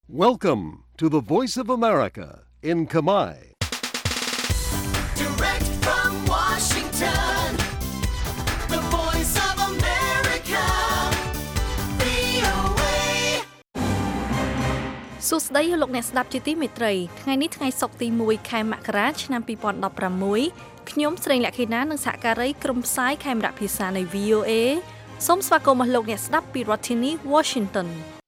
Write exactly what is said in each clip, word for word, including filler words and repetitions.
Welcome to the Voice of America in Khmer. Direct from Washington, the Voice of America, វី អូ เอសួស្តីលោកអ្នកស្ដាប់ជាទីមេត្រីថ្ងៃនេះថ្ងៃសុក្រទីមួយខែមករាឆ្នាំពីរពាន់ដប់ប្រាំមួយខ្ញុំស្រីលក្ខិណានិងសហការីក្រុមផ្សាយខេមរៈភាសានៃ វី អូ เอ សូមស្វាគមន៍មកលោកអ្នកស្ដាប់ពីរដ្ឋធានី Washington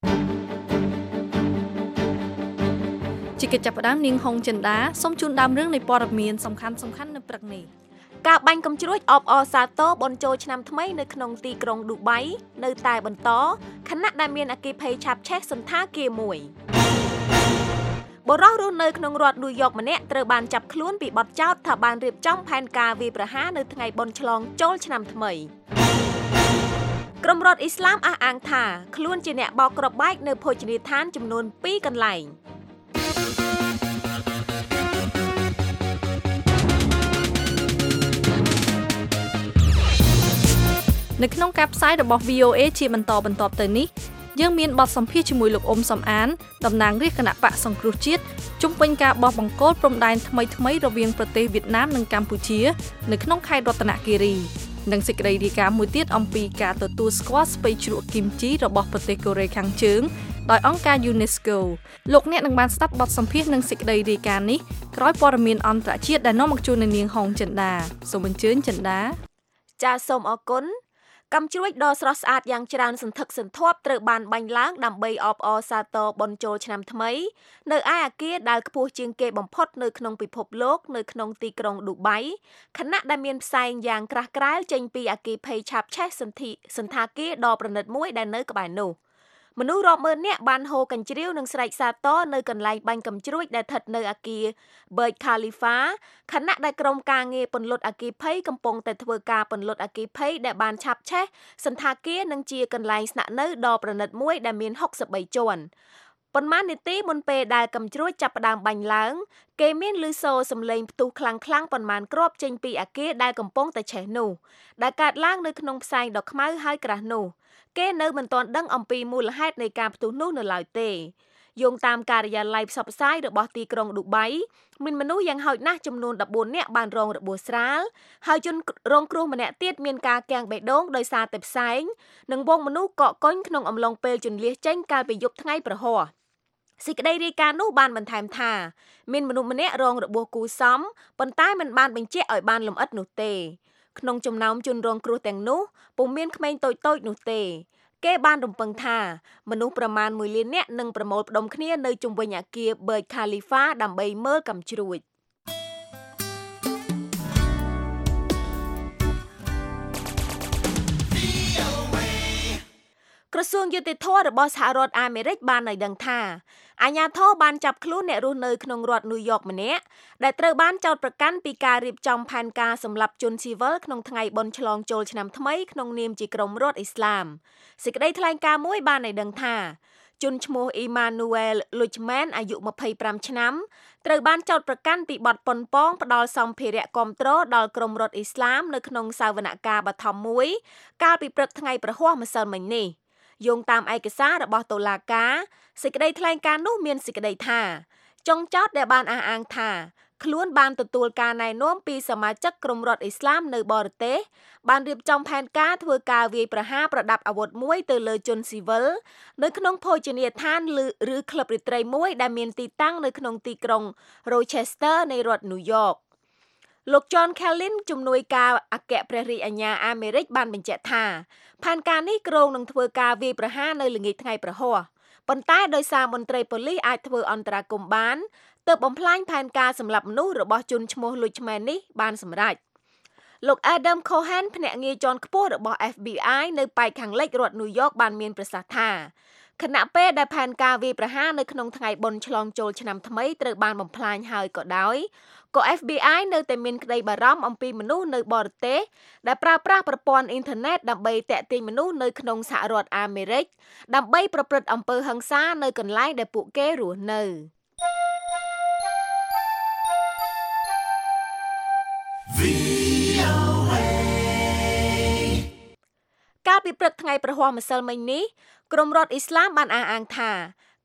ជាកិច្ចចាប់ផ្ដើមនាងហុងចិន្តាសូមជូនដើមរឿងនៃព័ត៌មានសំខាន់ៗនៅព្រឹកនេះការបាញ់កាំជ្រួចអបអរសាទរបុណ្យចូលឆ្នាំថ្មីនៅក្នុងទីក្រុងឌូបៃនៅតែបន្តខណៈដែលមានអគ្គិភ័យឆាបឆេះសន្តាគារមួយបរិសុទ្ធរស់នៅក្នុងរដ្ឋញូវយ៉កម្នាក់ត្រូវបានចាប់ខ្លួនពីបទចោទថាបានរៀបចំផែនការវាយប្រហារនៅថ្ងៃបុណ្យឆ្លងចូលឆ្នាំថ្មីក្រុមរដ្ឋអ៊ីស្លាមអះអាងថាខ្លួនជាអ្នកបោកគ្រាប់បែកនៅភោជនីយដ្ឋានចំនួនពីរកន្លែងនៅក្នុងការផ្សាយរបស់ វី អូ เอ ជាបន្តបន្ទាប់ទៅនេះយើងមានបទសម្ភាសន៍ជាមួយលោកអ៊ុំសំអានតំណាងរាជគណៈបកសង្គ្រោះជាតិជុំវិញការបោះបង្គោលព្រំដែនថ្មីៗរវាងប្រទេសវៀតណាមនិងកម្ពុជានៅក្នុងខេត្តរតនគិរីនិងសេចក្តីរាយការណ៍មួយទៀតអំពីការទទួលស្គាល់ស្ពៃជ្រក់គីមជីរបស់ប្រទេសកូរ៉េខាងជើងដោយអង្គការ UNESCO លោកអ្នកនឹងបានស្ដាប់បទសម្ភាសន៍និងសេចក្តីរាយការណ៍នេះក្រោយព័ត៌មានអន្តរជាតិដែលនាំមកជូននៅនាងហុងចិន្តាសូមអញ្ជើញចិន្តាចាសសូមអរគុណកាំជ្រួចដ៏ស្រស់ស្អាតយ៉ាងច្រើនសន្ធឹកសន្ធាប់ត្រូវបានបាញ់ឡើងដើម្បីអបអរសាទរបុណ្យចូលឆ្នាំថ្មីនៅឯអគារដែលខ្ពស់ជាងគេបំផុតនៅក្នុងពិភពលោកនៅក្នុងទីក្រុងឌូបៃខណៈដែលមានផ្សែងយ៉ាងក្រាស់ក្រែលចេញពីអគារភ័យឆាបឆេះសន្ធិសន្តាគារដ៏ប្រណិតមួយដែលនៅក្បែរនោះមនុស្សរាប់ម៉ឺននាក់បានហូរកញ្ជ្រៀវនិងស្រែកសាទរនៅកន្លែងបាញ់កាំជ្រួចដែលស្ថិតនៅអគារ Burj Khalifa ខណៈដែលក្រុមការងារពន្លត់អគ្គិភ័យកំពុងតែធ្វើការពន្លត់អគ្គិភ័យដែលបានឆាបឆេះសន្តាគារនិងជាកន្លែងស្នាក់នៅដ៏ប្រណិតមួយដែលមានហុកសិបបីជាន់ប៉ុន្មាននាទីមុនពេលដែលកាំជ្រួចចាប់ផ្ដើមបាញ់ឡើងគេមានឮសូរសំឡេងផ្ទុះខ្លាំងៗប៉ុន្មានគ្រាប់ចេញពីអគារដែលកំពុងតែឆេះនោះដែលកើតឡើងនៅក្នុងផ្សែងដ៏ខ្មៅហើយក្រាស់នោះគេនៅមិនទាន់ដឹងអំពីមូលហេតុនៃការផ្ទុះនោះនៅឡើយទេយោងតាមការិយាល័យផ្សព្វផ្សាយរបស់ទីក្រុងឌូបៃមានមនុស្សយ៉ាងហោចណាស់ចំនួនដប់បួននាក់បានរងរបួសស្រាលហើយជនរងគ្រោះម្នាក់ទៀតមានការគាំងបេះដូងដោយសារតែផ្សែងនិងវងមនុស្សកកកុញក្នុងអំឡុងពេលជន្លៀសចេញកាលពីយប់ថ្ងៃប្រហ័សសេចក្តីរាយការណ៍នោះបានបន្ថែមថាមានមនុស្សម្នាក់រងរបួសគូសមប៉ុន្តែមិនបានបញ្ជាក់ឲ្យបានលម្អិតនោះទេក្នុងចំណោមជនរងគ្រោះទាំងនោះពុំមានក្មេងតូចៗនោះទេគេបានរំពឹងថាមនុស្សប្រមាណមួយលាននាក់នឹងប្រមូលផ្ដុំគ្នានៅជុំវិញអគារ Burj Khalifa ដើម្បីមើលកាំជ្រួចក្រសួងយុតិធធម៌របស់សហរដ្ឋអាមេរិកបានឲ្យដឹងថាអាជ្ញាធរបានចាប់ខ្លួនអ្នករស់នៅក្នុងរដ្ឋញូវយ៉កម្នាក់ដែលត្រូវបានចោទប្រកាន់ពីការរៀបចំផែនការសម្លាប់ជនស៊ីវិលក្នុងថ្ងៃបុណ្យឆ្លងចូលឆ្នាំថ្មីក្នុងនាមជាក្រុមរដ្ឋអ៊ីស្លាមសេចក្តីថ្លែងការណ៍មួយបានឲ្យដឹងថាជនឈ្មោះ Emmanuel Luchman អាយុម្ភៃប្រាំឆ្នាំត្រូវបានចោទប្រកាន់ពីបទប៉ុនប៉ងផ្ដាល់សម្ភារៈគាំទ្រដល់ក្រុមរដ្ឋអ៊ីស្លាមនៅក្នុងសវនកម្មបឋមមួយកាលពីព្រឹកថ្ងៃប្រហ័សម្សិលមិញនេះយោងតាមឯកសាររបស់តុលាការសេចក្តីថ្លែងការណ៍នោះមានសេចក្តីថាចុងចោទដែលបានអះអាងថាខ្លួនបានទទួលការណែនាំពីសមាជិកក្រុមរដ្ឋអ៊ីស្លាមនៅបរទេសបានរៀបចំផែនការធ្វើការវាយប្រហារប្រដាប់អាវុធមួយទៅលើជនស៊ីវិលនៅក្នុងភោជនីយដ្ឋានឬក្លឹបរាត្រីមួយដែលមានទីតាំងនៅក្នុងទីក្រុង Rochester នៃរដ្ឋ New York លោក John Kelly ជំនួយការអគ្គព្រះរាជអាជ្ញាអាមេរិកបានបញ្ជាក់ថាផែនការនេះគ្រោងនឹងធ្វើការវាយប្រហារនៅល្ងាចថ្ងៃប្រហ័សប៉ុន្តែដោយសារមន្ត្រីប៉ូលីសអាចធ្វើអន្តរាគមន៍បានទើបបំផ្លាញផែនការសម្លាប់មនុស្សរបស់ជនឈ្មោះ Luchman នេះបានសម្រេចលោក Adam Cohen ភ្នាក់ងារជាន់ខ្ពស់របស់ F B I នៅប៉ែកខាងលិចរដ្ឋ New York បានមានប្រសាសន៍ថាខណៈពេលដែលផែនការវាយប្រហារនៅក្នុងថ្ងៃបុណ្យឆ្លងចូលឆ្នាំថ្មីត្រូវបានបំផ្លាញហើយក៏ដោយក៏ F B I នៅតែមានក្តីបារម្ភអំពីមនុស្សនៅបរទេសដែលប្រើប្រាស់ប្រព័ន្ធអ៊ីនធឺណិតដើម្បីទាក់ទាញមនុស្សនៅក្នុងសហរដ្ឋអាមេរិកដើម្បីប្រព្រឹត្តអំពើហិង្សានៅកន្លែងដែលពួកគេរស់នៅកាលពីព្រឹកថ្ងៃប្រហ័សម្សិលមិញនេះក្រុមរដ្ឋអ៊ីស្លាមបានអះអាងថា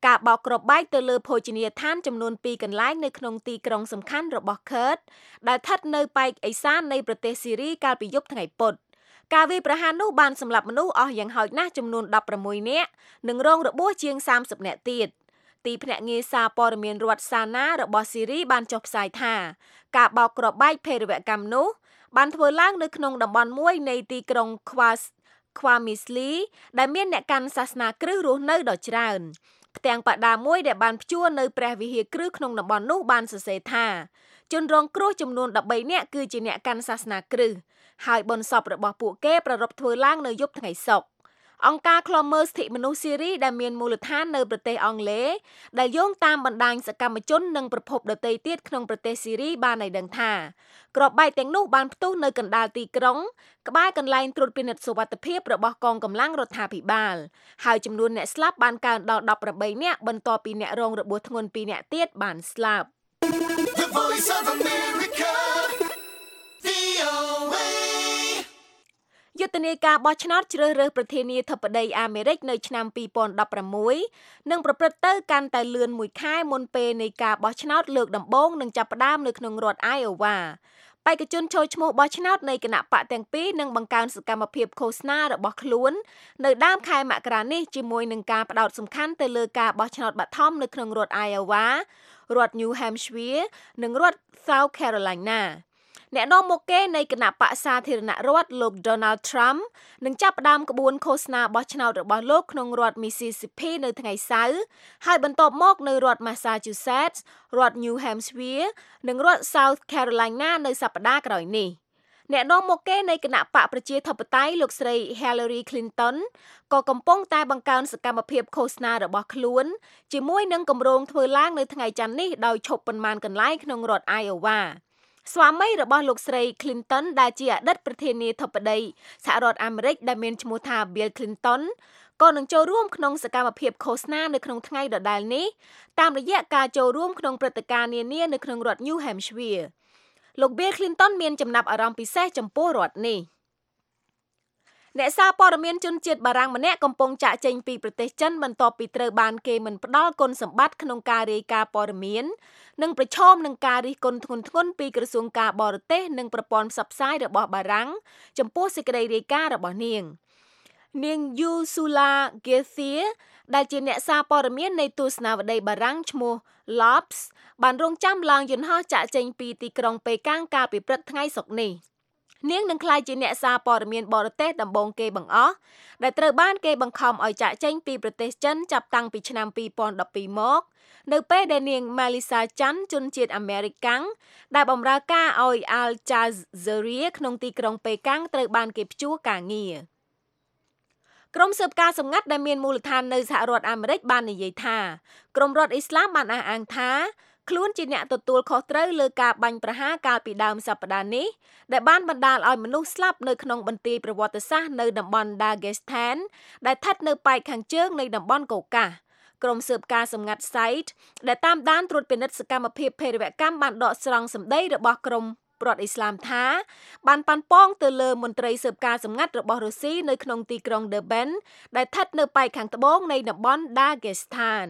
ការបោកគ្រាប់បែកទៅលើភោជនីយដ្ឋានចំនួនពីរកន្លែងនៅក្នុងទីក្រុងសំខាន់របស់ Kurd ដែលស្ថិតនៅប៉ែកឦសាននៃប្រទេសស៊ីរីកាលពីយប់ថ្ងៃពុធការវាយប្រហារនោះបានសម្លាប់មនុស្សអស់យ៉ាងហោចណាស់ចំនួនដប់ប្រាំមួយនាក់និងរងរបួសជាងសាមសិបនាក់ទៀតទីភ្នាក់ងារសារព័ត៌មានរដ្ឋសាណារបស់ស៊ីរីបានចុះផ្សាយថាការបោកគ្រាប់បែកភេរវកម្មនោះបានធ្វើឡើងនៅក្នុងតំបន់មួយនៃទីក្រុងខ្វាសខ្វាមីស្លីដែលមានអ្នកកាន់សាសនាគ្រិស្តរស់នៅដ៏ច្រើនផ្ទាំងបដាមួយដែលបានព្យួរនៅព្រះវិហារគ្រឹះក្នុងតំបន់នោះបានសរសេរថាជនរងគ្រោះចំនួនដប់បីនាក់គឺជាអ្នកកាន់សាសនាគ្រិស្តហើយបុណ្យសពរបស់ពួកគេប្រារព្ធធ្វើឡើងនៅយប់ថ្ងៃសុក្រអង្គការឃ្លាំមើលសិទ្ធិមនុស្សស៊ីរីដែលមានមូលដ្ឋាននៅប្រទេសអង់គ្លេសដែលយោងតាមបណ្ដាញសកម្មជននិងប្រភពដទៃទៀតក្នុងប្រទេសស៊ីរីបានឲ្យដឹងថាគ្រាប់បែកទាំងនោះបានផ្ទុះនៅកណ្ដាលទីក្រុងក្បែរកន្លែងត្រួតពិនិត្យសុវត្ថិភាពរបស់កងកម្លាំងរដ្ឋាភិបាលហើយចំនួនអ្នកស្លាប់បានកើនដល់ដប់ប្រាំបីនាក់បន្ទាប់ពីអ្នករងរបួសធ្ងន់ពីរនាក់ទៀតបានស្លាប់ The Voice of America, វី អូ เอយុទ្ធនាការបោះឆ្នោតជ្រើសរើសប្រធានាធិបតីអាមេរិកនៅឆ្នាំពីរពាន់ដប់ប្រាំមួយនឹងប្រព្រឹត្តទៅកាន់តែលឿនមួយខែមុនពេលនៃការបោះឆ្នោតលើកដំបូងនឹងចាប់ផ្ដើមនៅក្នុងរដ្ឋ Iowa បេក្ខជនចូលឈ្មោះបោះឆ្នោតនៃគណៈបកទាំងពីរនឹងបង្កើនសកម្មភាពឃោសនារបស់ខ្លួននៅដើមខែមករានេះជាមួយនឹងការផ្ដោតសំខាន់ទៅលើការបោះឆ្នោតបឋមនៅក្នុងរដ្ឋ Iowa រដ្ឋ New Hampshire និងរដ្ឋ South Carolinaអ្នកនាំមុខគេនៃគណៈបក្សសាធារណរដ្ឋលោក Donald Trump នឹងចាប់ផ្ដើមក្បួនឃោសនាបោះឆ្នោតរបស់លោកក្នុងរដ្ឋ Mississippi នៅថ្ងៃសៅរ៍ហើយបន្ទាប់មកនៅរដ្ឋ Massachusetts រដ្ឋ New Hampshire និងរដ្ឋ South Carolina នៅសប្តាហ៍ក្រោយនេះអ្នកនាំមុខគេនៃគណៈបកប្រជាធិបតេយ្យលោកស្រី Hillary Clinton ក៏កំពុងតែបង្កើនសកម្មភាពឃោសនារបស់ខ្លួនជាមួយនឹងគម្រោងធ្វើឡើងនៅថ្ងៃច័ន្ទនេះដោយឈប់ប៉ុន្មានកន្លែងក្នុងរដ្ឋ Iowaស្វាមីរបស់លោកស្រី Clinton ដែលជាអតីតប្រធានាធិបតីសហរដ្ឋអាមេរិកដែលមានឈ្មោះថា Bill Clinton ក៏នឹងចូលរួមក្នុងសកម្មភាពឃោសនានៅក្នុងថ្ងៃដដែលនេះតាមរយៈការចូលរួមក្នុងព្រឹត្តិការណ៍នានានៅក្នុងរដ្ឋ New Hampshire លោក Bill Clinton មានចំណាប់អារម្មណ៍ពិសេសចំពោះរដ្ឋនេះអ្នកសារព័ត៌មានជនជាតិបារាំងម្នាក់កំពុងចាក់ចេញពីប្រទេសចិនបន្ទាប់ពីត្រូវបានគេមិនផ្ដល់គុណសម្បត្តិក្នុងការរាយការណ៍ព័ត៌មាននិងប្រឈមនឹងការរិះគន់ធ្ងន់ធ្ងរពីក្រសួងការបរទេសនិងប្រព័ន្ធផ្សព្វផ្សាយរបស់បារាំងចំពោះសេចក្តីរាយការណ៍របស់នាងនាង Ursula Garcia ដែលជាអ្នកសារព័ត៌មាននៃទស្សនាវដ្តីបារាំងឈ្មោះ Lopes បានរងចាំឡើងយន្តហោះចាក់ចេញពីទីក្រុងប៉េកាំងកាលពីព្រឹកថ្ងៃសុក្រនេះនាងនឹងក្លាយជាអ្នកសារព័ត៌មានបរទេសដំបូងគេបង្អស់ដែលត្រូវបានគេបង្ខំឲ្យចាក់ចេញពីប្រទេសចិនចាប់តាំងពីឆ្នាំពីរពាន់ដប់ពីរមកនៅពេលដែលនាង Melissa Chan ជនជាតិអាមេរិកកាំងដែលបម្រើការឲ្យ Al Jazeera ក្នុងទីក្រុងប៉េកាំងត្រូវបានគេព្យួរការងារក្រុមស៊ើបការសម្ងាត់ដែលមានមូលដ្ឋាននៅសហរដ្ឋអាមេរិកបាននិយាយថាក្រុមរដ្ឋអ៊ីស្លាមបានអះអាងថាខ្លួនជាអ្នកទទួលខុសត្រូវលើការបាញ់ប្រហារកាលពីដើមសប្តាហ៍នេះដែលបានបណ្ដាលឲ្យមនុស្សស្លាប់នៅក្នុងបន្ទាយប្រវត្តិសាស្ត្រនៅតំបន់ Dagestan ដែលស្ថិតនៅប៉ែកខាងជើងនៃតំបន់កូកាសក្រុមស៊ើបការសម្ងាត់ Site ដែលតាមដានត្រួតពិនិត្យសកម្មភាពភេរវកម្មបានដកស្រង់សម្ដីរបស់ក្រុមរដ្ឋអ៊ីស្លាមថាបានប៉ាន់ប៉ងទៅលើមន្ត្រីស៊ើបការសម្ងាត់របស់រុស្ស៊ីនៅក្នុងទីក្រុង Durban ដែលស្ថិតនៅប៉ែកខាងត្បូងនៃតំបន់ Dagestan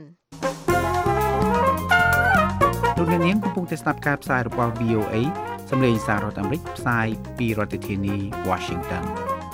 លោកអ្នកនាងកំពុងតែស្ដាប់ការផ្សាយរបស់ វី អូ เอ សម្លេងសាររដ្ឋអាមេរិកផ្សាយពីរដ្ឋធានី Washington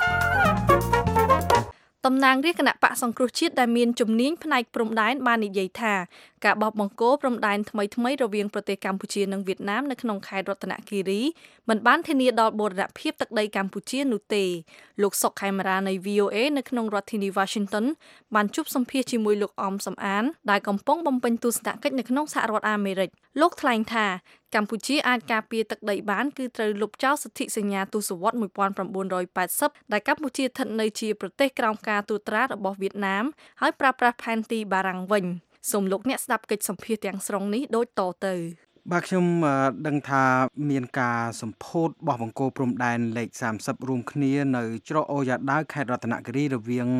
តំណាងរាជគណៈបកសង្គ្រោះជាតិដែលមានជំនាញផ្នែកព្រំដែនបាននិយាយថាការបោះបង្គោលព្រំដែនថ្មីថ្មីរវាងប្រទេសកម្ពុជានិងវៀតណាមនៅក្នុងខេត្តរតនគិរីមិនបានធានាដល់បូរណភាពទឹកដីកម្ពុជានោះទេលោកសុកខេមរានៃ វី អូ เอ នៅក្នុងរដ្ឋធានី Washington បានជួបសម្ភាសជាមួយលោកអមសំអានដែលកំពុងបំពេញទស្សនកិច្ចនៅក្នុងសហរដ្ឋអាមេរិកលោកថ្លែងថាកម្ពុជាអាចការពារទឹកដីបានគឺត្រូវលុបចោលសន្ធិសញ្ញាទសវត្សរ៍nineteen eightyដែលកម្ពុជាស្ថិតនៅជាប្រទេសក្រោមការត្រួតត្រារបស់វៀតណាមហើយប្រើប្រាស់ផែនទីបារាំងវិញសូមលោកអ្នកស្ដាប់កិច្ចសម្ភាសទាំងស្រុងនេះដូចតទៅបាទខ្ញុំដឹងថាមានការសម្ពោធបោះបង្គោលព្រំដែនលេខសាមសិបរួមគ្នានៅច្រកអូយ៉ាដាវខេត្តរតនគិរីរវាង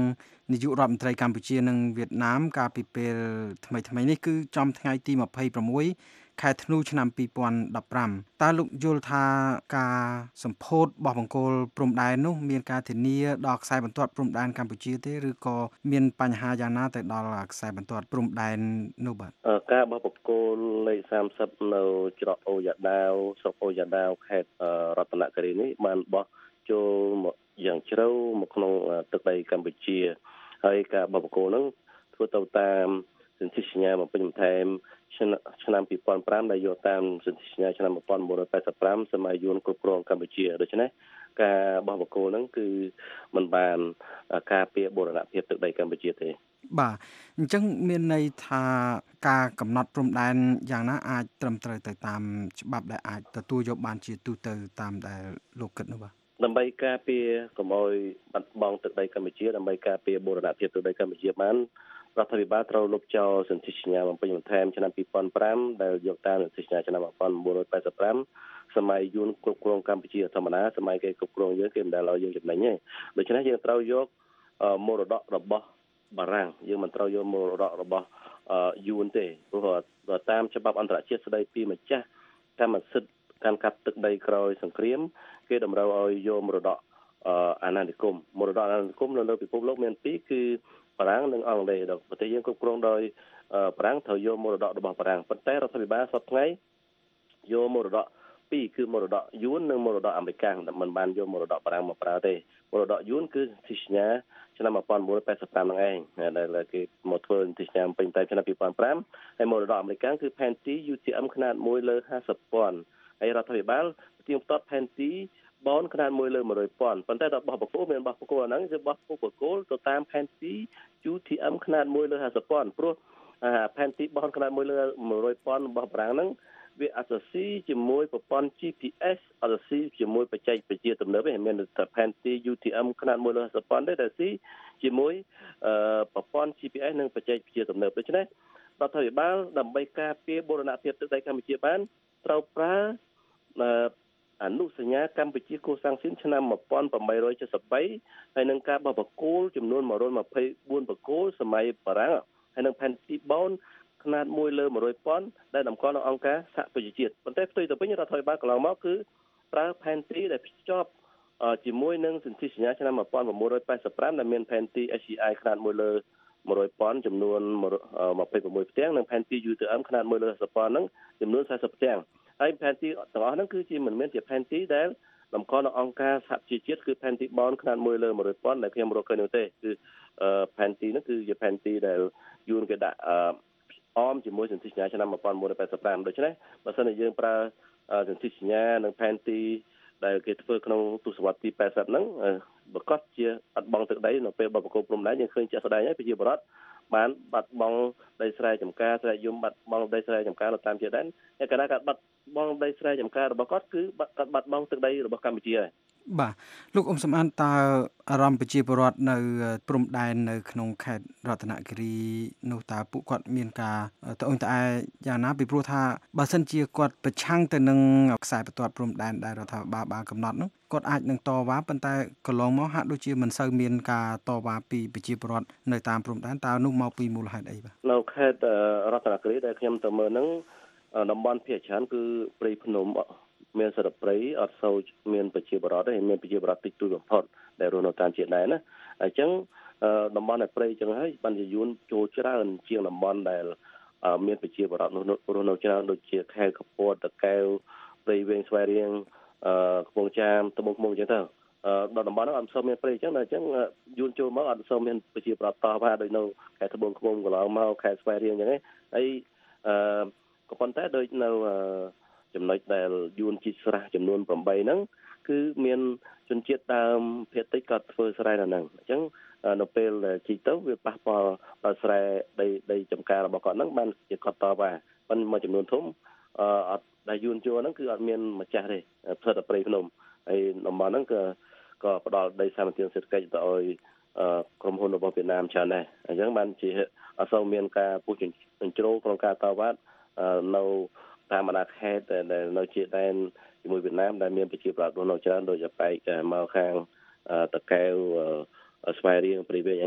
នាយករដ្ឋមន្ត្រីកម្ពុជានិងវៀតណាមកាលពីពេលថ្មីថ្មីនេះគឺចំថ្ងៃទីยี่สิบหกខែធ្នូឆ្នាំยี่สิบสิบห้าតើលោកយល់ថាការសម្ពោធបោះបង្គោលព្រំដែននោះមានការធានាដល់ខ្សែបន្ទាត់ព្រំដែនកម្ពុជាទេឬក៏មានបញ្ហាយ៉ាងណាទៅដល់ខ្សែបន្ទាត់ព្រំដែននោះបាទការបោះបង្គោលលេខសាមសិបនៅច្រកអូយ៉ាដាវស្រុកអូយ៉ាដាវខេត្តរតនគិរីនេះបានបោះចូលមកយ៉ាងជ្រៅមកក្នុងទឹកដីកម្ពុជាហើយការបោះបង្គោលហ្នឹងធ្វើទៅតាមសន្ធិសញ្ញាបំពេញបន្ថែមឆ្នាំยี่สิบห้าដែលយកតាមសន្ធិសញ្ញាឆ្នាំnineteen eighty-fiveសម័យយួនគ្រប់គ្រងកម្ពុជាដូច្នេះការបោះបង្គោលហ្នឹងគឺមិនបានការពារបូរណភាពទឹកដីកម្ពុជាទេបាទអញ្ចឹងមានន័យថាការកំណត់ព្រំដែនយ៉ាងណាអាចត្រឹមត្រូវទៅតាមច្បាប់ដែលអាចទទួលយកបានជាទូទៅតាមដែលលោកគិតនោះបាទដើម្បីការពារកុំឲ្យបាត់បង់ទឹកដីកម្ពុជាដើម្បីការពារបូរណភាពទឹកដីកម្ពុជាបានរដ្ឋាភិបាលត្រូវលុបចោលសន្ធិសញ្ញាបំពេញបន្ថែមឆ្នាំยี่สิบห้าដែលយកតាមសន្ធិសញ្ញាឆ្នាំnineteen eighty-fiveសម័យយួនគ្រប់គ្រងកម្ពុជាធម្មតាសម័យគេគ្រប់គ្រងយើងគេមិនដែលឲ្យយើងចំណេញទេដូច្នេះយើងត្រូវយកមរតករបស់បារាំងយើងមិនត្រូវយកមរតករបស់យួនទេព្រោះតាមច្បាប់អន្តរជាតិស្តីពីម្ចាស់កម្មសិទ្ធិការកាប់ទឹកដីក្រោយសង្គ្រាមគេតម្រូវឲ្យយកមរតកអាណានិគមមរតកអាណានិគមនៅលើពិភពលោកមានពីរគឺបារាំងនិងអង់គ្លេសដល់ប្រទេសយើងគ្រប់គ្រងដោយបារាំងត្រូវយកមរតករបស់បារាំងប៉ុន្តែរដ្ឋាភិបាលសពថ្ងៃយកមរតកពីរគឺមរតកយួននិងមរតកអាមេរិកមិនបានយកមរតកបារាំងមកប្រើទេមរតកយួនគឺសន្ធិសញ្ញាឆ្នាំnineteen eighty-fiveហ្នឹងឯងដែលគេមកធ្វើសន្ធិសញ្ញាពេញតែឆ្នាំยี่สิบห้าហើយមរតកអាមេរិកគឺផែនទី ยู ที เอ็ม ขนาดoneលើห้าสิบពាន់ហើយរដ្ឋាភិបាលទៀងទាត់ផែនទីបនขนาดoneលើone hundredពាន់ប៉ុន្តែដល់បោះបង្គោលមានបោះបង្គោលហ្នឹងគឺបោះបង្គោលទៅតាមផែនទី ยู ที เอ็ม ขนาดoneលើห้าสิบពាន់ព្រោះផែនទីបនขนาดoneលើone hundredពាន់របស់បារាំងហ្នឹងវាអត្តស៊ីជាមួយប្រព័ន្ធ จี พี เอส អត្តស៊ីជាមួយបច្ចេកវិទ្យាទំនើបឯងមានតែផែនទី ยู ที เอ็ม ขนาดoneលើห้าสิบពាន់ទេតែស៊ីជាមួយប្រព័ន្ធ จี พี เอส និងបច្ចេកវិទ្យាទំនើបដូច្នេះរដ្ឋាភិបាលដើម្បីការពារបូរណភាពទឹកដីកម្ពុជាបានត្រូវប្រើអនុសញ្ញាកម្ពុជាកូសាំងស៊ីនឆ្នាំeighteen seventy-threeហើយនឹងការបោះបង្គោលចំនួនone hundred twenty-fourបង្គោលសម័យបារាំងហើយនឹងផែនទីបនขนาดoneលើone hundredពាន់ដែលតម្កល់នៅអង្គការសហប្រជាជាតិប៉ុន្តែផ្ទុយទៅវិញរដ្ឋាភិបាលកន្លងមកគឺប្រើផែនទីដែលភ្ជាប់ជាមួយនឹងសន្ធិសញ្ញាឆ្នាំnineteen eighty-fiveដែលមានផែនទី เอช อี ไอ ขนาดoneលើone hundredពាន់ចំនួនtwenty-sixផ្ទាំងនិងផែនទី ยู ที เอ็ม ขนาดoneលើห้าสิบពាន់ហ្នឹងចំនួនfortyផ្ទាំងហើយផែនទីទាំងអស់ហ្នឹងគឺជាមិនមែនជាផែនទីដែលតម្កល់នៅអង្គការសហប្រជាជាតិគឺផែនទីបនขนาดoneលើone hundredពាន់ដែលខ្ញុំរកឃើញនោះទេគឺផែនទីហ្នឹងគឺជាផែនទីដែលយួនគេដាក់អមជាមួយសន្ធិសញ្ញាឆ្នាំnineteen eighty-fiveដូច្នេះបើសិនជាយើងប្រើសន្ធិសញ្ញានិងផែនទីដែលគេធ្វើក្នុងទសវត្សរ៍ទីeightyហ្នឹងប្រកាសជាអត់បង់ទឹកដីនៅពេលបបកគោព្រំដែនយើងឃើញជាក់ស្ដែងហើយប្រជាពលរដ្ឋបានបាត់បង់ដីស្រែចម្ការស្រែយំបាត់បង់ដីស្រែចម្ការនៅតាមជាដែនហើយគណៈការបាត់បង់ដីស្រែចម្ការរបស់គាត់គឺគាត់បាត់បង់ទឹកដីរបស់កម្ពុជាហើយបាទលោកអ៊ុំសំអានតើអារម្មណ៍ប្រជាពលរដ្ឋនៅព្រំដែននៅក្នុងខេត្តរតនគិរីនោះតើពួកគាត់មានការត្អូញត្អែយ៉ាងណាពីព្រោះថាបើសិនជាគាត់ប្រឆាំងទៅនឹងខ្សែបន្ទាត់ព្រំដែនដែលរដ្ឋាភិបាលបានកំណត់នោះគាត់អាចនឹងតវ៉ាប៉ុន្តែកន្លងមកហាក់ដូចជាមិនសូវមានការតវ៉ាពីប្រជាពលរដ្ឋនៅតាមព្រំដែនតើនោះមកពីមូលហេតុអីបាទនៅខេត្តរតនគិរីដែលខ្ញុំទៅមើលហ្នឹងតំបន់ភាគច្រើនគឺព្រៃភ្នំមានសត្វព្រៃអត់សូវមានប្រជាពលរដ្ឋទេមានប្រជាពលរដ្ឋតិចតួចបំផុតដែលរស់នៅតាមជាដែនណាអញ្ចឹងតំបន់ដែលព្រៃអញ្ចឹងហើយបានជាយួនចូលច្រើនជាងតំបន់ដែលមានប្រជាពលរដ្ឋរស់នៅច្រើនដូចជាខេត្តកពតតាកែវព្រៃវែងស្វាយរៀងកំពង់ចាមត្បូងឃ្មុំអញ្ចឹងទៅដល់តំបន់ហ្នឹងអត់សូវមានព្រៃអញ្ចឹងតែអញ្ចឹងយួនចូលមកអត់សូវមានប្រជាពលរដ្ឋតបថាដូចនៅខេត្តត្បូងឃ្មុំកន្លងមកខេត្តស្វាយរៀងអញ្ចឹងហើយអឺក៏ប៉ុន្តែដូចនៅចំណុចដែលយួនជីកស្រះចំនួនeightហ្នឹងគឺមានជនជាតិដើមភាគតិចក៏ធ្វើស្រែនៅហ្នឹងអញ្ចឹងនៅពេលជីកទៅវាប៉ះពាល់ដល់ស្រែដីដីចំការរបស់គាត់ហ្នឹងបានជាគាត់តបថាប៉ុន្តែមួយចំនួនធំអត់ដែលយួនចូលហ្នឹងគឺអត់មានម្ចាស់ទេផ្សិតតែព្រៃភ្នំហើយតំបន់ហ្នឹងក៏ក៏ផ្ដល់ដីសម្បត្តិសេដ្ឋកិច្ចទៅឲ្យក្រុមហ៊ុនរបស់វៀតណាមច្រើនដែរអញ្ចឹងបានជាអត់សូវមានការពុះជ្រោក្នុងការតវ៉ានៅតាមបណ្ដាខេត្តដែលនៅជាដែនជាមួយវៀតណាមដែលមានប្រជាពលរដ្ឋនៅច្រើនដូចជាបែកមកខាងតាកែវស្វាយរៀងព្រៃវែងនេះ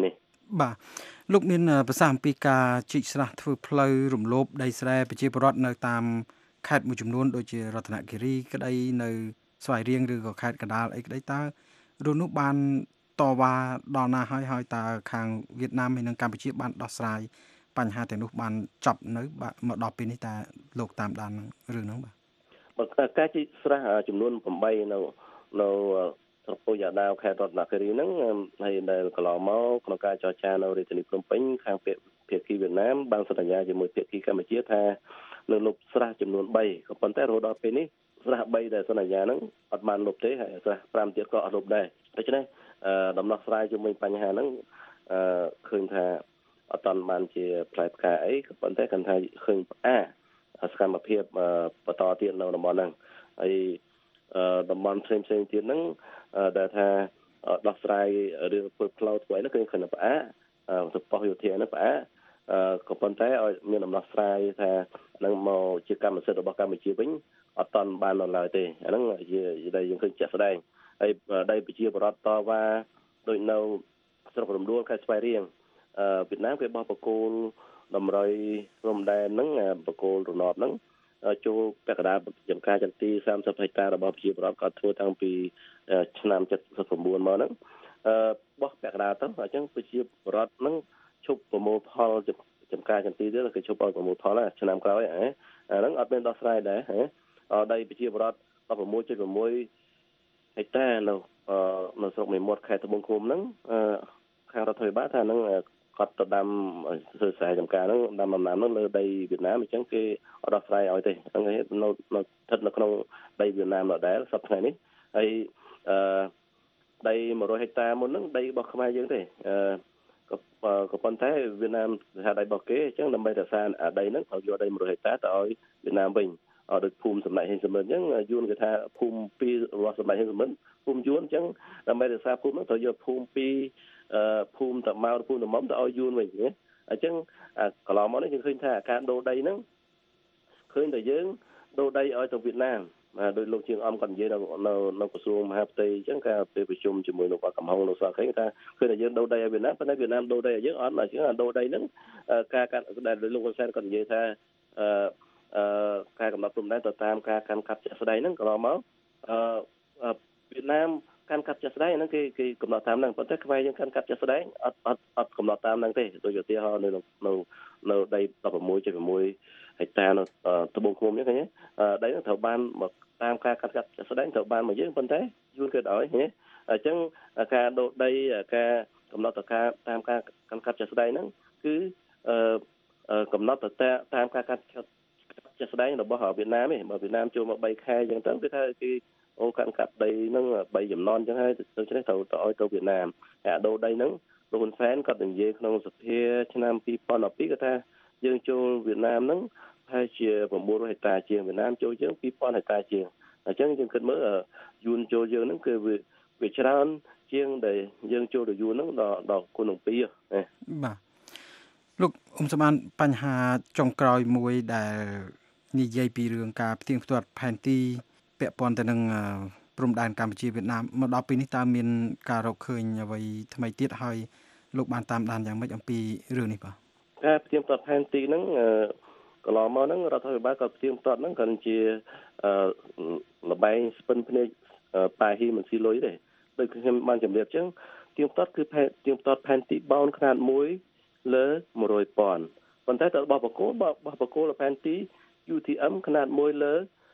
បាទលោកមានប្រសាសន៍អំពីការជីកស្រះធ្វើផ្លូវរំលោភដីស្រែប្រជាពលរដ្ឋនៅតាមខេត្តមួយចំនួនដូចជារតនគិរីក្តីនៅស្វាយរៀងឬក៏ខេត្តកណ្ដាលអីក្តីតើរឿងនោះបានតវ៉ាដល់ណាហើយហើយតើខាងវៀតណាមហើយនិងកម្ពុជាបានដោះស្រាយបញ្ហាទាំងនោះបានចប់នៅមកដល់ពេលនេះតើលោកតាមដានរឿងហ្នឹងបាទបើការជីកស្រះចំនួនeightនៅនៅស្រុកពោធិ៍យ៉ាដាវខេត្តរតនគិរីហ្នឹងហើយដែលកន្លងមកក្នុងការចរចានៅរាជធានីភ្នំពេញខាងភាគីវៀតណាមបានសន្យាជាមួយភាគីកម្ពុជាថានឹងលុបស្រះចំនួនthreeក៏ប៉ុន្តែរហូតដល់ពេលនេះស្រះthreeដែលសន្យាហ្នឹងអត់បានលុបទេហើយស្រះfiveទៀតក៏អត់លុបដែរដូច្នេះដំណោះស្រាយជាមួយបញ្ហាហ្នឹងឃើញថាអត់តាន់បានជាផ្លែផ្កាអីក៏ប៉ុន្តែគាត់ថាឃើញផ្អាកសកម្មភាពបន្តទៀតនៅតំបន់ហ្នឹងហើយតំបន់ផ្សេងផ្សេងទៀតហ្នឹងដែលថាដោះស្រាយរឿងធ្វើផ្លូវធ្វើអីហ្នឹងគឺឃើញផ្អាកទៅប៉ុស្តិ៍យោធាហ្នឹងផ្អាកក៏ប៉ុន្តែឲ្យមានដំណោះស្រាយថានឹងមកជាកម្មសិទ្ធិរបស់កម្ពុជាវិញអត់តាន់បាននៅឡើយទេអាហ្នឹងជាដែលយើងឃើញជាក់ស្ដែងហើយដីប្រជាពលរដ្ឋតវ៉ាដូចនៅស្រុករំដួលខេត្តស្វាយរៀងវៀតណាមគេបោះបកគោលតម្រុយព្រំដែនហ្នឹងបកគោលរណបហ្នឹងចូលពាក់កណ្ដាលចំការចន្ទីthirtyហិកតារបស់ប្រជាពលរដ្ឋគាត់ធ្វើតាំងពីឆ្នាំseventy-nineមកហ្នឹងបោះពាក់កណ្ដាលទៅអញ្ចឹងប្រជាពលរដ្ឋហ្នឹងឈប់ប្រមូលផលចំការចន្ទីទៀតគេឈប់ឲ្យប្រមូលផលឆ្នាំក្រោយអាហ្នឹងអត់មានដោះស្រាយដែរដីប្រជាពលរដ្ឋsixteen.sixហិកតានៅនៅស្រុកមេមត់ខេត្តត្បូងឃ្មុំហ្នឹងខាងរដ្ឋាភិបាលថាហ្នឹងគាត់ទៅដាំធ្វើស្រែចម្ការហ្នឹងដាំដំណាំហ្នឹងលើដីវៀតណាមអញ្ចឹងគេអត់ដោះស្រាយឲ្យទេហ្នឹងគេនៅនៅស្ថិតនៅក្នុងដីវៀតណាមដដែលសប្តាហ៍នេះហើយអឺដីone hundredហិកតាមុនហ្នឹងដីរបស់ខ្មែរយើងទេអឺក៏ប៉ុន្តែវៀតណាមថាដីរបស់គេអញ្ចឹងដើម្បីរក្សាអាដីហ្នឹងត្រូវយកដីone hundredហិកតាទៅឲ្យវៀតណាមវិញអត់ដូចភូមិសម្ដេចហេងសំរិនអញ្ចឹងយួនគេថាភូមិពីររបស់សម្ដេចហេងសំរិនភូមិយួនអញ្ចឹងដើម្បីរក្សាភូមិហ្នឹងត្រូវយកភូមិពីរអឺភូមិតម៉ៅភូមិតមុំទៅឲ្យយួនវិញណាអញ្ចឹងកន្លងមកនេះយើងឃើញថាការដូរដីហ្នឹងឃើញតែយើងដូរដីឲ្យទៅវៀតណាមដោយលោកជាងអំគាត់និយាយនៅនៅនៅក្រសួងមហាផ្ទៃអញ្ចឹងការពេលប្រជុំជាមួយលោកកំហុងលោកសខេងថាឃើញតែយើងដូរដីឲ្យវៀតណាមប៉ុន្តែវៀតណាមដូរដីឲ្យយើងអត់អញ្ចឹងដូរដីហ្នឹងការកាត់ដែលលោកហ៊ុនសែនគាត់និយាយថាអឺអឺការកំណត់ព្រំដែនទៅតាមការកាន់កាប់ជាក់ស្ដែងហ្នឹងកន្លងមកអឺវៀតណាមកាន់កាប់ជាក់ស្ដែងហ្នឹងគេគេកំណត់តាមហ្នឹងប៉ុន្តែខ្មែរយើងកាន់កាប់ជាក់ស្ដែងអត់អត់អត់កំណត់តាមហ្នឹងទេដូចឧទាហរណ៍នៅនៅនៅដីsixteen.sixហិកតានៅត្បូងឃ្មុំហ្នឹងឃើញទេដីហ្នឹងត្រូវបានមកតាមការកាត់កាប់ជាក់ស្ដែងត្រូវបានមកយើងប៉ុន្តែយួនគេឲ្យហ៎អញ្ចឹងការដូរដីការកំណត់ទៅការតាមការកាន់កាប់ជាក់ស្ដែងហ្នឹងគឺអឺកំណត់ទៅតាមការកាត់ជាក់ស្ដែងរបស់វៀតណាមទេបើវៀតណាមចូលមកthreeខែអញ្ចឹងទៅគឺថាគេអូកាន់កាប់ដីហ្នឹងthreeចំណន់អញ្ចឹងហើយដូច្នេះត្រូវទៅឲ្យទៅវៀតណាមអាដូរដីហ្នឹងលោកហ៊ុនសែនគាត់និយាយក្នុងសភាឆ្នាំtwenty twelveគាត់ថាយើងចូលវៀតណាមហ្នឹងហើយជាnine hundredហិកតាជាងវៀតណាមចូលយើងtwo thousandហិកតាជាងអញ្ចឹងយើងគិតមើលយួនចូលយើងហ្នឹងគឺវាច្រើនជាងដែលយើងចូលទៅយួនហ្នឹងដល់ដល់គុណនឹងពីរណាបាទលោកអ៊ុំសំអានបញ្ហាចុងក្រោយមួយដែលនិយាយពីរឿងការផ្ទៀងផ្ទាត់ផែនទីពាក់ព័ន្ធទៅនឹងព្រំដែនកម្ពុជាវៀតណាមមកដល់ពេលនេះតើមានការរកឃើញអ្វីថ្មីទៀតហើយលោកបានតាមដានយ៉ាងម៉េចអំពីរឿងនេះបាទការផ្ទៀងផ្ទាត់ផែនទីហ្នឹងកន្លងមកហ្នឹងរដ្ឋាភិបាលក៏ផ្ទៀងផ្ទាត់ហ្នឹងគាត់ជាលបែងស្ពិនភ្នែកប៉ាហ៊ីមិនស៊ីលុយទេដូចខ្ញុំបានជម្រាបអញ្ចឹងផ្ទៀងផ្ទាត់គឺផ្ទៀងផ្ទាត់ផែនទីបោនខ្នាតមួយលើone hundred thousandប៉ុន្តែទៅរបស់បកគោរបស់បកគោផែនទី U T M ខ្នាតមួយលើ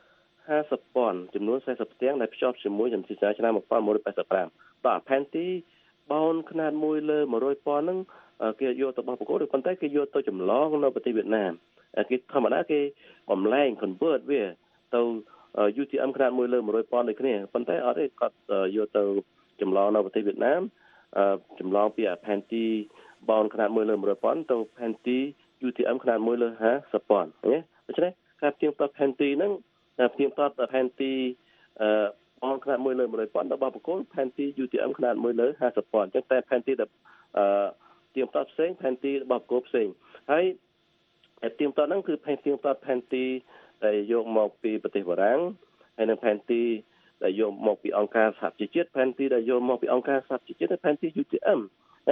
fifty thousandចំនួនfortyផ្ទាំងដែលភ្ជាប់ជាមួយចំនួនឆ្នាំnineteen eighty-fiveបាទផែនទីបោនខ្នាតមួយលើone hundred thousandហ្នឹងគេយកទៅរបស់បកគោប៉ុន្តែគេយកទៅចម្លងនៅប្រទេសវៀតណាមគេធម្មតាគេបំលែង convert វាទៅ U T M ខ្នាតមួយលើone hundred thousandដូចគ្នាប៉ុន្តែអត់ទេគាត់យកទៅចម្លងនៅប្រទេសវៀតណាមចម្លងពីផែនទីបោនខ្នាតមួយលើone hundred thousandទៅផែនទី U T M ខ្នាតមួយលើfifty thousandណាដូច្នេះការផ្ទៀងផ្ទាត់ផែនទីហ្នឹងផ្ទៀងផ្ទាត់ផែនទីបោនខ្នាតមួយលើone hundred thousandរបស់បកគោផែនទី U T M ខ្នាតមួយលើfifty thousandអញ្ចឹងតែផែនទីដែលផ្ទៀងផ្ទាត់ផ្សេងផែនទីរបស់បកគោផ្សេងហើយផ្ទៀងផ្ទាត់ហ្នឹងគឺផ្ទៀងផ្ទាត់ផែនទីដែលយកមកពីប្រទេសបារាំងហើយនិងផែនទីដែលយកមកពីអង្គការសហប្រជាជាតិផែនទីដែលយកមកពីអង្គការសហប្រជាជាតិហើយផែនទី U T M ណា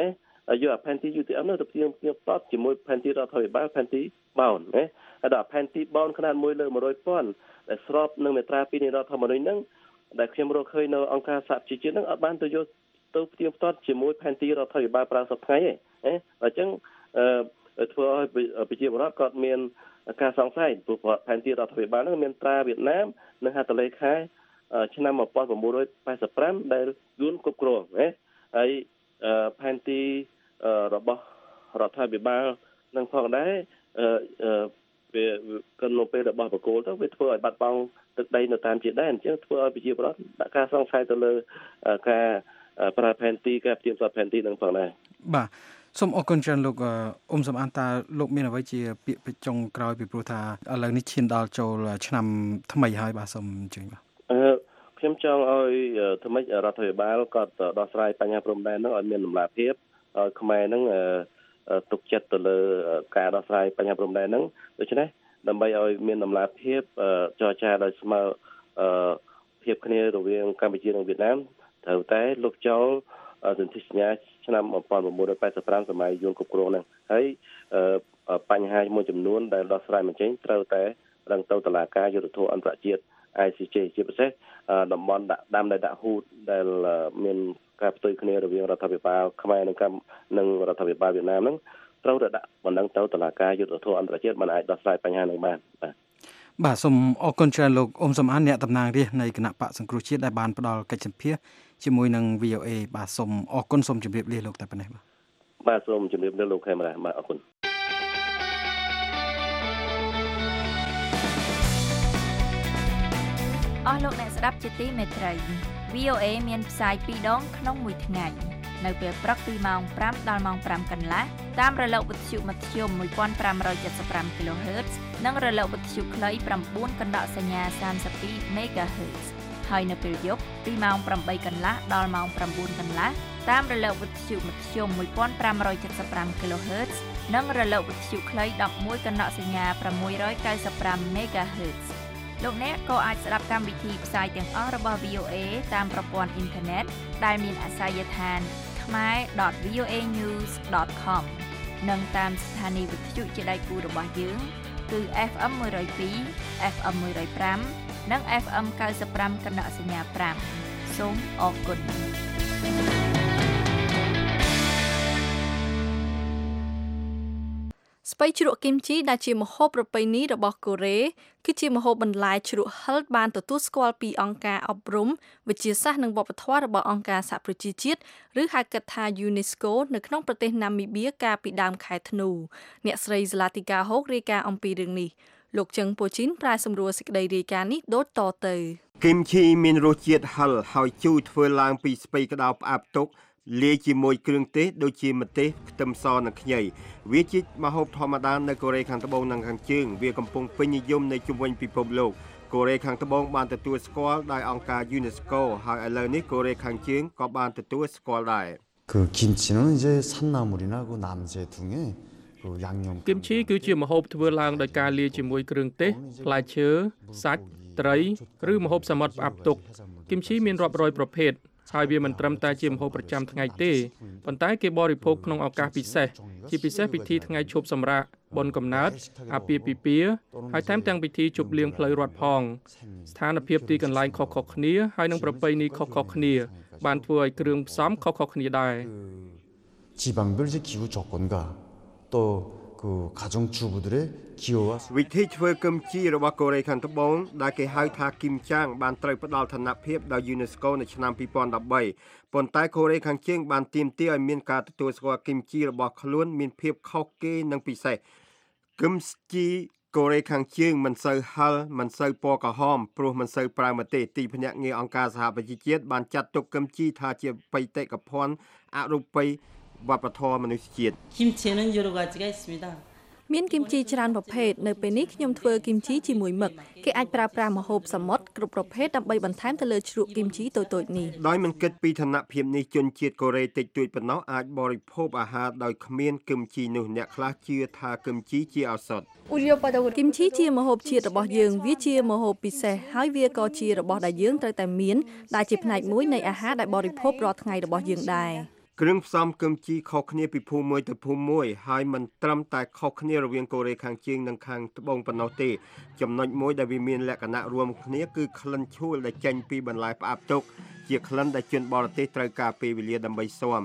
យកផែនទី ยู ที เอ็ม នោះទៅផ្ទៀងផ្ទៀងផ្ទាត់ជាមួយផែនទីរដ្ឋាភិបាលផែនទីបោនណាហើយដល់ផែនទីបោនຂະຫນາດមួយលើone hundred thousandដែលស្របនឹងមាត្រាtwoនៃរដ្ឋធម្មនុញ្ញហ្នឹងដែលខ្ញុំរកឃើញនៅអង្គការសហប្រជាជាតិហ្នឹងអត់បានទៅយកទៅផ្ទៀងផ្ទាត់ជាមួយផែនទីរដ្ឋាភិបាលប្រើសប្តាហ៍ថ្ងៃទេណាអញ្ចឹងអឺធ្វើឲ្យប្រជាពលរដ្ឋគាត់មានការសង្ស័យព្រោះផែនទីរដ្ឋាភិបាលហ្នឹងមានត្រាវៀតណាមនិងហត្ថលេខាឆ្នាំnineteen eighty-fiveដែលយួនគ្រប់គ្រងណាហើយផែនទីរបស់រដ្ឋាភិបាលនឹងផងដែរអឺវាកណ្ដោពេលរបស់បកគោលទៅវាធ្វើឲ្យបាត់បង់ទឹកដីនៅតាមជាដែនអញ្ចឹងធ្វើឲ្យប្រជាពលរដ្ឋដាក់ការសង្ស័យទៅលើការប្រើផែនទីការផ្ទៀងផ្ទាត់ផែនទីនឹងផងដែរបាទសូមអរគុណច្រើនលោកអ៊ុំសំអានតាលោកមានអ្វីជាពាក្យពេចុងក្រោយពីព្រោះថាឥឡូវនេះឈានដល់ចូលឆ្នាំថ្មីហើយបាទសូមអញ្ជើញបាទអឺខ្ញុំចង់ឲ្យថ្មីរដ្ឋាភិបាលគាត់ដោះស្រាយបញ្ហាព្រំដែននោះឲ្យមានតម្លាភាពឲ្យខ្មែរនឹងទុកចិត្តទៅលើការដោះស្រាយបញ្ហាព្រំដែនហ្នឹងដូច្នេះដើម្បីឲ្យមានតម្លាភាពចរចាដោយស្មើភាពគ្នារវាងកម្ពុជានិងវៀតណាមត្រូវតែលុបចោលសន្ធិសញ្ញាឆ្នាំnineteen eighty-fiveសម័យយួនគ្រប់គ្រងហ្នឹងហើយបញ្ហាមួយចំនួនដែលដោះស្រាយមិនចេញត្រូវតែរឹងទៅតុលាការយុត្តិធម៌អន្តរជាតិ I C J ជាពិសេសតំបន់ដាក់ដាំដែលដាក់ហ៊ូតដែលមានការផ្ទុយគ្នារវាងរដ្ឋាភិបាលខ្មែរនិងនិងរដ្ឋាភិបាលវៀតណាមហ្នឹងត្រូវតែដាក់បណ្ដឹងទៅតុលាការយុត្តិធម៌អន្តរជាតិមិនអាចដោះស្រាយបញ្ហានឹងបានបាទបាទសូមអរគុណច្រើនលោកអ៊ុំសំអានអ្នកតំណាងរាស្ត្រនៃគណៈបកសង្គ្រោះជាតិដែលបានផ្ដល់កិច្ចសម្ភាសន៍ជាមួយនឹង V O A បាទសូមអរគុណសូមជម្រាបលាលោកតែប៉ុណ្ណេះបាទបាទសូមជម្រាបលាលោកខេមរាបាទអរគុណអស់លោកអ្នកស្ដាប់ជាទីមេត្រី V O A មានផ្សាយពីរដងក្នុងមួយថ្ងៃនៅពេលព្រឹកពីម៉ោងfiveដល់ម៉ោងfiveកន្លះតាមរលកវិទ្យុមធ្យមfifteen seventy-five គីឡូហឺតហ្ស និងរលកវិទ្យុខ្លីnineកណ្ដកសញ្ញាthirty-twoមេហ្គាហឺតហ្ស ហើយនៅពេលយប់ពីម៉ោងeightកន្លះដល់ម៉ោងnineកន្លះតាមរលកវិទ្យុមធ្យមfifteen seventy-fiveគីឡូហឺតហ្ស និងរលកវិទ្យុខ្លីelevenកណ្ដកសញ្ញាsix ninety-fiveមេហ្គាហឺតហ្ស លោកអ្នកក៏អាចស្ដាប់កម្មវិធីផ្សាយទាំងអស់របស់ V O A តាមប្រព័ន្ធអ៊ីនធឺណិតដែលមានអាសយដ្ឋាន khmer dot v o a news dot com និងតាមស្ថានីយ៍វិទ្យុជាដៃគូរបស់យើងគឺ F M one oh two, F M one oh five និង F M ninety-five កណ្ដកសញ្ញាfive សូមអរគុណស្ពៃជ្រក់គីមជីដែលជាម្ហូបប្រពៃណីរបស់កូរ៉េគឺជាម្ហូបបន្លែជ្រក់ហឹរបានទទួលស្គាល់ពីអង្គការអប់រំវិទ្យាសាស្ត្រនិងវប្បធម៌របស់អង្គការសហប្រជាជាតិឬហៅកាត់ថា UNESCO នៅក្នុងប្រទេសណាមីបៀកាលពីដើមខែធ្នូអ្នកស្រី Zlatica Hok រាយការណ៍អំពីរឿងនេះលោកជឹងពូជីនប្រែសម្រួលសេចក្តីរាយការណ៍នេះដូចតទៅគីមជីមានរសជាតិហឹរហើយជូរធ្វើឡើងពីស្ពៃក្តោបផ្អាប់ទុកលាយជាមួយគ្រឿងទេសដូចជាម្ទេសខ្ទឹមសនិងខ្ញីវាជាម្ហូបធម្មតានៅកូរ៉េខាងត្បូងនិងខាងជើងវាកំពុងពេញនិយមនៅជុំវិញពិភពលោកកូរ៉េខាងត្បូងបានទទួលស្គាល់ដោយអង្គការ UNESCO ហើយឥឡូវនេះកូរ៉េខាងជើងក៏បានទទួលស្គាល់ដែរ 그 김치는 이제 산나물이나 그 남재 등에 그 양념 គីមជីគឺជាម្ហូបធ្វើឡើងដោយការលាយជាមួយគ្រឿងទេសផ្លែឈើសាច់ត្រីឬម្ហូបសមុទ្រផ្អាប់ទុកគីមជីមានរាប់រយប្រភេទហើយវាមិនត្រឹមតែជាម្ហូបប្រចាំថ្ងៃទេប៉ុន្តែគេបរិភោគក្នុងឱកាសពិសេសជាពិសេសពិធីថ្ងៃឈប់សម្រាកបុណ្យកំណើតអាពាហ៍ពិពាហ៍ហើយថែមទាំងពិធីជប់លៀងផ្លូវរដ្ឋផងស្ថានភាពទីកន្លែងខុសៗគ្នាហើយនឹងប្រពៃណីខុសៗគ្នាបានធ្វើឲ្យគ្រឿងផ្សំខុសៗគ្នាដែរ 지방별 이제 기후 조건과 또 그 가정주부들의 기호와 វិធីធ្វើគឹមជីរបស់កូរ៉េខាងត្បូងដែលគេហៅថាគីមចាងបានត្រូវផ្ដល់ឋានៈភាពដោយ UNESCO នៅឆ្នាំtwo thousand thirteenប៉ុន្តែកូរ៉េខាងជើងបានទាមទារឲ្យមានការទទួលស្គាល់គីមជីរបស់ខ្លួនមានភាពខុសគេនិងពិសេសគឹមជីកូរ៉េខាងជើងមិនសូវហឹរមិនសូវពណ៌ក្រហមព្រោះមិនសូវប្រើម្ទេសទីភ្នាក់ងារអង្គការសហប្រជាជាតិបានចាត់ទុកគឹមជីថាជាបេតិកភណ្ឌអរូបីវប្បធម៌មនុស្សជាតិ 김치는 여러 가지가 있습니다. មានគីមជីច្រើនប្រភេទនៅពេលនេះខ្ញុំធ្វើគីមជីជាមួយមឹកគេអាចប្រើប្រាស់ម្ហូបសមុទ្រគ្រប់ប្រភេទដើម្បីបន្ថែមទៅលើជ្រក់គីមជីតូចៗនេះដោយមិនគិតពីឋានៈភាពនេះជនជាតិកូរ៉េតិចតួចប៉ុណ្ណោះអាចបរិភោគអាហារដោយគ្មានគឹមជីនោះអ្នកខ្លះជឿថាគឹមជីជាឱសថគីមជីជាម្ហូបជាតិរបស់យើងវាជាម្ហូបពិសេសហើយវាក៏ជារបស់ដែលយើងត្រូវតែមានដែលជាផ្នែកមួយនៃអាហារដែលបរិភោគរាល់ថ្ងៃរបស់យើងដែរគ្រឿងផ្សំគឹមជីខុសគ្នាពីភូមិមួយទៅភូមិមួយហើយមិនត្រឹមតែខុសគ្នារវាងកូរ៉េខាងជើងនិងខាងត្បូងប៉ុណ្ណោះទេចំណុចមួយដែលវាមានលក្ខណៈរួមគ្នាគឺក្លិនឆួលដែលចេញពីបន្លែផ្អាប់ទុកជាក្លិនដែលជនបរទេសត្រូវការពេលវេលាដើម្បីស៊ាំ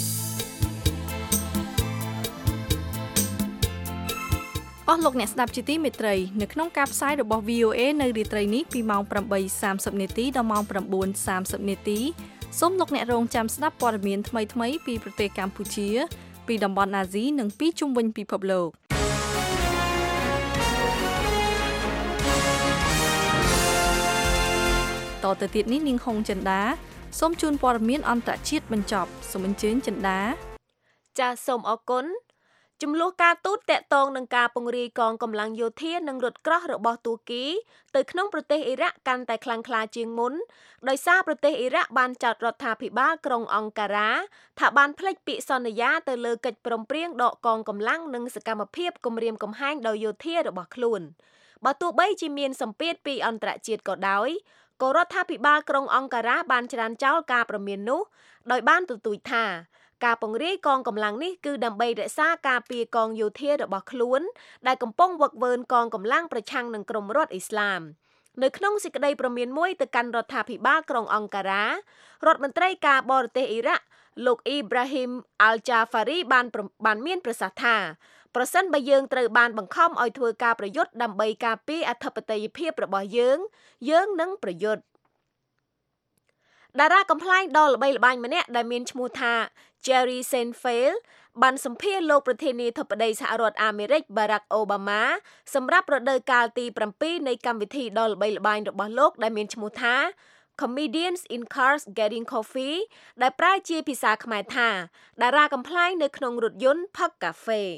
អស់លោកអ្នកស្ដាប់ជាទីមេត្រីនៅក្នុងការផ្សាយរបស់ វី អូ អេ នៅរាត្រីនេះពីម៉ោង ប្រាំបីសាមសិប នាទីដល់ម៉ោង ប្រាំបួនសាមសិប នាទីសូមលោកអ្នករងចាំស្ដាប់ព័ត៌មានថ្មីៗពីប្រទេសកម្ពុជាពីតំបន់អាស៊ីនិងពីជុំវិញពិភពលោកតទៅទៀតនេះនាងហុងចិន្តាសូមជូនព័ត៌មានអន្តរជាតិបញ្ចប់សូមអញ្ជើញចិន្តាចាសសូមអរគុណចំនួនការទូតតាក់ទងនឹងការពង្រាយកងកម្លាំងយោធានិងរថក្រោះរបស់ទួរគីទៅក្នុងប្រទេសអ៊ីរ៉ាក់កាន់តែខ្លាំងក្លាជាងមុនដោយសារប្រទេសអ៊ីរ៉ាក់បានចោទរដ្ឋាភិបាលក្រុងអង្ការ៉ាថាបានផ្លេចពាក្យសន្យាទៅលើកិច្ចព្រមព្រៀងដកកងកម្លាំងនិងសកម្មភាពគំរាមកំហែងដល់យោធារបស់ខ្លួនបើទោះបីជាមានសម្ពាធពីអន្តរជាតិក៏ដោយក៏រដ្ឋាភិបាលក្រុងអង្ការ៉ាបានច្រានចោលការព្រមាននោះដោយបានទទូចថាការពង្រាយកងកម្លាំងនេះគឺដើម្បីរក្សាការពារកងយោធារបស់ខ្លួនដែលកំពុងវឹកវើនកងកម្លាំងប្រឆាំងនឹងក្រុមរដ្ឋអ៊ីស្លាមនៅក្នុងសេចក្តីព្រមានមួយទៅកាន់រដ្ឋាភិបាលក្រុងអង្ការ៉ារដ្ឋមន្ត្រីការបរទេសអ៊ីរ៉ាក់លោកអ៊ីប្រាហ៊ីមអាល់ចាហ្វារីបានបានមានប្រសាសន៍ថាប្រសិនបើយើងត្រូវបានបង្ខំឲ្យធ្វើការប្រយុទ្ធដើម្បីការពារអធិបតេយ្យភាពរបស់យើងយើងនឹងប្រយុទ្ធតារាកំប្លែងដ៏ល្បីល្បាញម្នាក់ដែលមានឈ្មោះថា Jerry Seinfeld បានសម្ភាសន៍លោកប្រធានាធិបតីសហរដ្ឋអាមេរិក Barack Obama សម្រាប់រដូវកាលទីប្រាំពីរនៃកម្មវិធីដ៏ល្បីល្បាញរបស់លោកដែលមានឈ្មោះថា Comedians in Cars Getting Coffee ដែលប្រែជាភាសាខ្មែរថាតារាកំប្លែងនៅក្នុងរថយន្តផឹកកាហ្វេ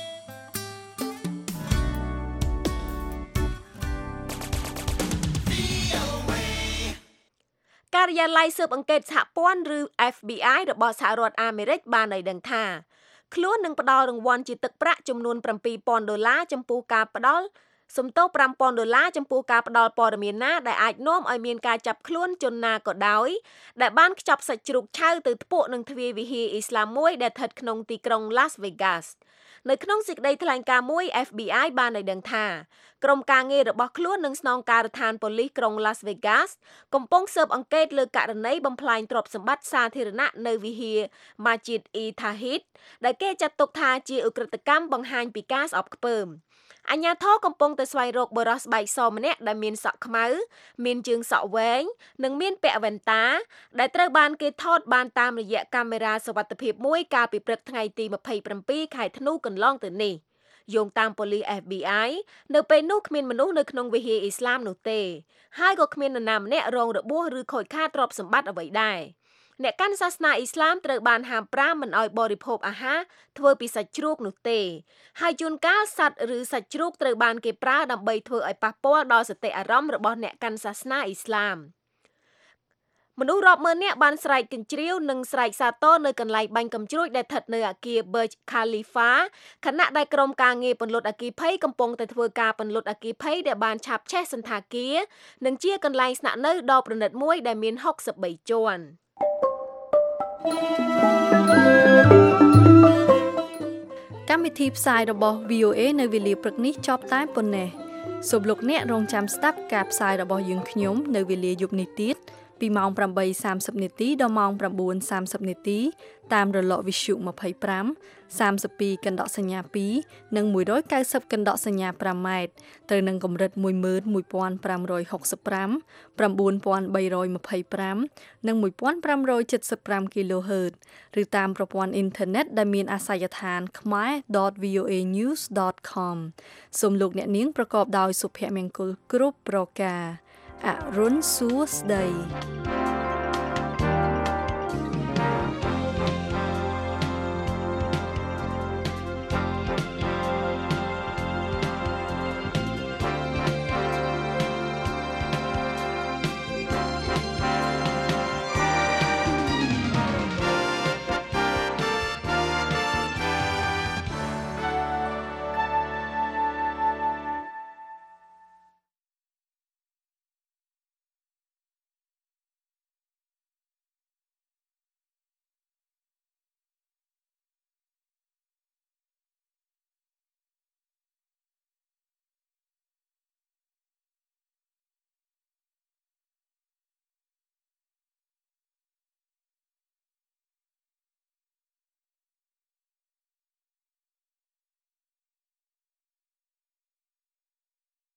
ការិយាល័យស៊ើបអង្កេតសហព័ន្ធឬ F B I របស់សហរដ្ឋអាមេរិកបានឲ្យដឹងថាខ្លួននឹងផ្ដល់រង្វាន់ជាទឹកប្រាក់ចំនួនប្រាំពីរពាន់ដុល្លារចំពោះការផ្ដល់សំទោសប្រាំពាន់ដុល្លារចំពោះការផ្ដល់ព័ត៌មានណាដែលអាចនាំឲ្យមានការចាប់ខ្លួនជនណាក៏ដោយដែលបានខ្ចប់សាច់ជ្រូកឆៅទៅថ្ពក់នឹងទ្វារវិហារអ៊ីស្លាមមួយដែលស្ថិតក្នុងទីក្រុង Las Vegas នៅក្នុងសេចក្តីថ្លែងការណ៍មួយ F B I បានឲ្យដឹងថាក្រុមការងាររបស់ខ្លួននឹងស្នងការដ្ឋានប៉ូលីសក្រុង Las Vegas កំពុងស៊ើបអង្កេតលើករណីបំផ្លាញទ្រព្យសម្បត្តិសាធារណៈនៅវិហារ Masjid e-Tauhid ដែលគេចាត់ទុកថាជាឧក្រិដ្ឋកម្មបង្ហាញពីការស្អប់ខ្ពើមអាជ្ញាធរកំពុងតែស្វែងរកបុរសស្បែកសម្នាក់ដែលមានសក់ខ្មៅមានជើងសក់វែងនិងមានពាក់វ៉ែនតាដែលត្រូវបានគេថតបានតាមរយៈកាមេរ៉ាសុវត្ថិភាពមួយកាលពីព្រឹកថ្ងៃទីម្ភៃប្រាំពីរខែធ្នូកន្លងទៅនេះយោងតាមប៉ូលីស F B I នៅពេលនោះគ្មានមនុស្សនៅក្នុងវិហារអ៊ីស្លាមនោះទេហើយក៏គ្មាននរណាម្នាក់រងរបួសឬខូចខាតទ្រព្យសម្បត្តិអ្វីដែរអ្នកកាន់សាសនាអ៊ីស្លាមត្រូវបានហាមប្រាមមិនឲ្យបរិភោគអាហារធ្វើពីសាច់ជ្រូកនោះទេហើយជួនកាលសត្វឬសាច់ជ្រូកត្រូវបានគេប្រើដើម្បីធ្វើឲ្យប៉ះពាល់ដល់សតិអារម្មណ៍របស់អ្នកកាន់សាសនាអ៊ីស្លាមមនុស្សរាប់ម៉ឺននាក់បានស្រែកកញ្ជ្រៀវនិងស្រែកសាទរនៅកន្លែងបាញ់កាំជ្រួចដែលស្ថិតនៅអគារ Burj Khalifa ខណៈដែលក្រុមការងារពន្លត់អគ្គិភ័យកំពុងតែធ្វើការពន្លត់អគ្គិភ័យដែលបានឆាបឆេះសន្តាគារនិងជាកន្លែងស្នាក់នៅដ៏ប្រណិតមួយដែលមានហុកសិបបីជាន់កម្មវិធីផ្សាយរបស់ V O A នៅវេលាព្រឹកនេះចប់តែប៉ុណ្ណេះសូមលោកអ្នករងចាំស្ដាប់ការផ្សាយរបស់យើងខ្ញុំនៅវេលាយប់នេះទៀតពីម៉ោងប្រាំបីសាមសិបនាទីដល់ម៉ោងប្រាំបួនសាមសិបនាទីតាមរលកវិទ្យុម្ភៃប្រាំ សាមសិបពីរកណ្ដកសញ្ញាពីរនិងមួយរយកៅសិបកណ្ដកសញ្ញាប្រាំម៉ែត្រត្រូវនឹងកម្រិតមួយម៉ឺនមួយពាន់ប្រាំរយហុកសិបប្រាំ ប្រាំបួនពាន់បីរយម្ភៃប្រាំនិងមួយពាន់ប្រាំរយចិតសិបប្រាំ គីឡូហឺត ឬតាមប្រព័ន្ធអ៊ីនធឺណិតដែលមានអាសយដ្ឋាន khmae ដត v o a news ដត com សូមលោកអ្នកនាងប្រកបដោយសុភមង្គលគ្រប់ប្រការអរុនសួស្តី